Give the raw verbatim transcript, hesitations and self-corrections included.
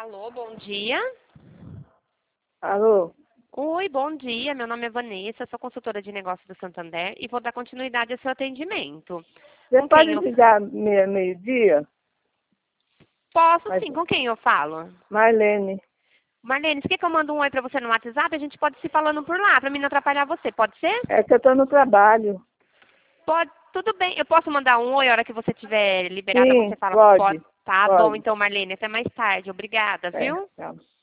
Alô, bom dia. Alô? Oi, bom dia. Meu nome é Vanessa, sou consultora de negócios do Santander e vou dar continuidade ao seu atendimento. Você Com quem pode eu ligar meia- meio-dia? posso Mas, sim, com quem eu falo? Marlene, Marlene, você quer que eu mande um oi pra você no WhatsApp? A gente pode se falando por lá, pra mim não atrapalhar você, pode ser? é que eu estou no trabalho. Pode, tudo bem. Eu posso mandar um oi a hora que você estiver liberada, Sim, você fala, pode. pode. Tá bom Pode. então, Marlene, até mais tarde. Obrigada, É, viu? tá.